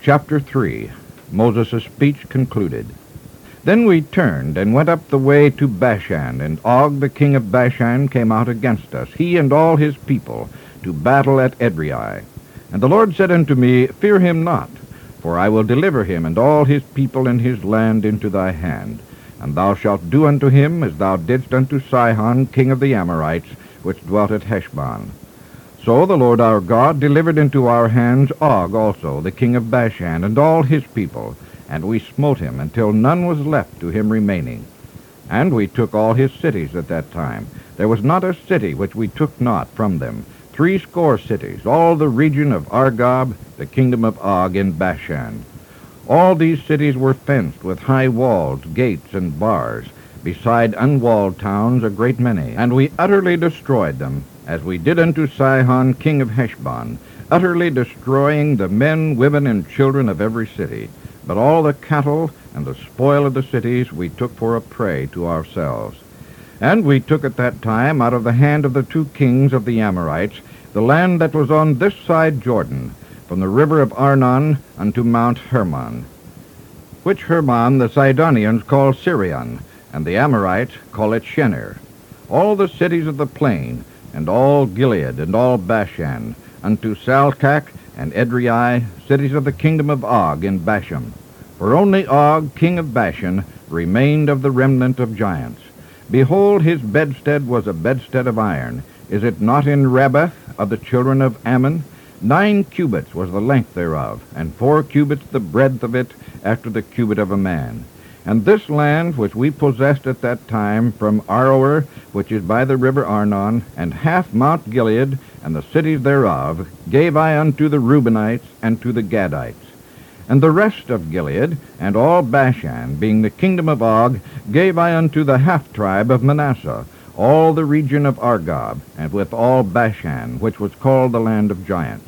Chapter 3. Moses' speech concluded. Then we turned and went up the way to Bashan, and Og the king of Bashan came out against us, he and all his people, to battle at Edrei. And the Lord said unto me, Fear him not, for I will deliver him and all his people and his land into thy hand. And thou shalt do unto him as thou didst unto Sihon king of the Amorites, which dwelt at Heshbon. So the Lord our God delivered into our hands Og also, the king of Bashan, and all his people, and we smote him until none was left to him remaining. And we took all his cities at that time. There was not a city which we took not from them, 80 cities, all the region of Argob, the kingdom of Og in Bashan. All these cities were fenced with high walls, gates, and bars, beside unwalled towns a great many, and we utterly destroyed them, as we did unto Sihon king of Heshbon, utterly destroying the men, women, and children of every city. But all the cattle and the spoil of the cities we took for a prey to ourselves. And we took at that time out of the hand of the 2 kings of the Amorites the land that was on this side Jordan, from the river of Arnon unto Mount Hermon, which Hermon the Sidonians call Sirion, and the Amorites call it Shenir. All the cities of the plain, and all Gilead, and all Bashan, unto Salcach and Edrei, cities of the kingdom of Og in Bashan. For only Og, king of Bashan, remained of the remnant of giants. Behold, his bedstead was a bedstead of iron. Is it not in Rabbath of the children of Ammon? 9 cubits was the length thereof, and 4 cubits the breadth of it, after the cubit of a man. And this land which we possessed at that time from Aroer, which is by the river Arnon, and half Mount Gilead, and the cities thereof, gave I unto the Reubenites and to the Gadites. And the rest of Gilead, and all Bashan, being the kingdom of Og, gave I unto the half-tribe of Manasseh, all the region of Argob, and with all Bashan, which was called the land of giants.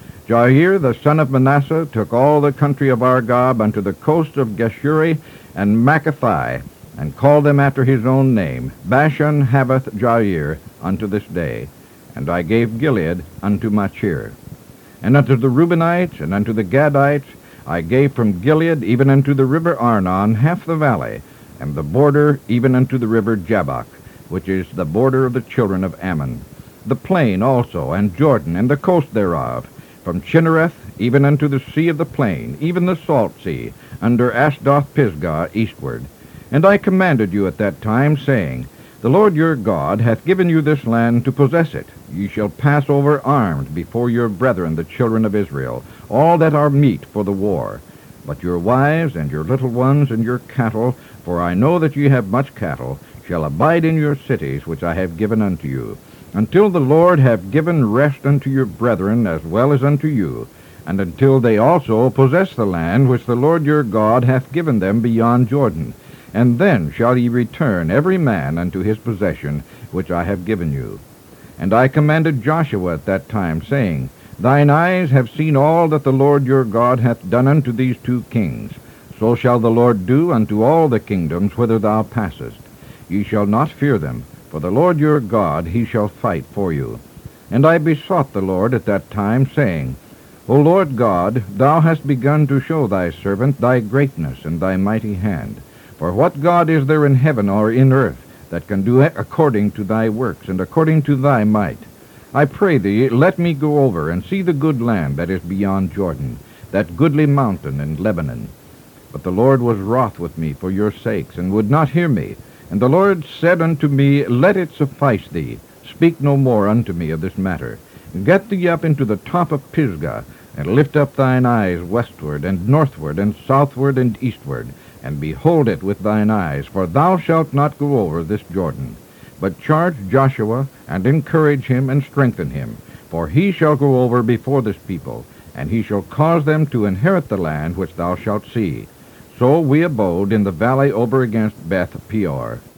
Jair the son of Manasseh took all the country of Argob unto the coast of Geshuri and Maccathai, and called them after his own name, Bashan haveth Jair unto this day. And I gave Gilead unto Machir. And unto the Reubenites and unto the Gadites I gave from Gilead even unto the river Arnon half the valley, and the border even unto the river Jabbok, which is the border of the children of Ammon, the plain also, and Jordan, and the coast thereof, from Chinnereth even unto the sea of the plain, even the salt sea, under Ashdoth-Pisgah eastward. And I commanded you at that time, saying, The Lord your God hath given you this land to possess it. Ye shall pass over armed before your brethren the children of Israel, all that are meet for the war. But your wives and your little ones and your cattle, for I know that ye have much cattle, shall abide in your cities which I have given unto you, until the Lord have given rest unto your brethren as well as unto you, and until they also possess the land which the Lord your God hath given them beyond Jordan. And then shall ye return every man unto his possession which I have given you. And I commanded Joshua at that time, saying, Thine eyes have seen all that the Lord your God hath done unto these 2 kings. So shall the Lord do unto all the kingdoms whither thou passest. Ye shall not fear them, for the Lord your God, he shall fight for you. And I besought the Lord at that time, saying, O Lord God, thou hast begun to show thy servant thy greatness and thy mighty hand. For what God is there in heaven or in earth that can do according to thy works and according to thy might? I pray thee, let me go over and see the good land that is beyond Jordan, that goodly mountain in Lebanon. But the Lord was wroth with me for your sakes, and would not hear me. And the Lord said unto me, Let it suffice thee. Speak no more unto me of this matter. Get thee up into the top of Pisgah, and lift up thine eyes westward, and northward, and southward, and eastward, and behold it with thine eyes, for thou shalt not go over this Jordan. But charge Joshua, and encourage him, and strengthen him, for he shall go over before this people, and he shall cause them to inherit the land which thou shalt see. So we abode in the valley over against Beth Peor.